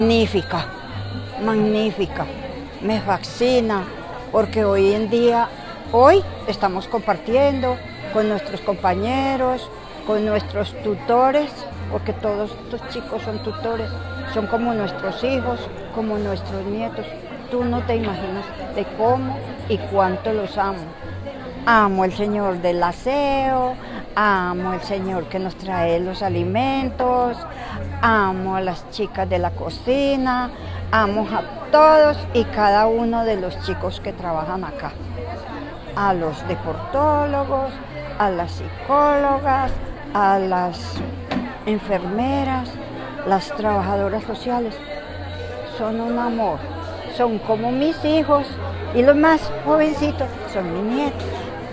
Magnífica, magnífica, me fascina, porque hoy en día, hoy estamos compartiendo con nuestros compañeros, con nuestros tutores, porque todos estos chicos son tutores, son como nuestros hijos, como nuestros nietos. Tú no te imaginas de cómo y cuánto los amo. Amo el señor del aseo, amo el señor que nos trae los alimentos, amo a las chicas de la cocina, amo a todos y cada uno de los chicos que trabajan acá. A los deportólogos, a las psicólogas, a las enfermeras, las trabajadoras sociales. Son un amor, son como mis hijos y los más jovencitos son mis nietos.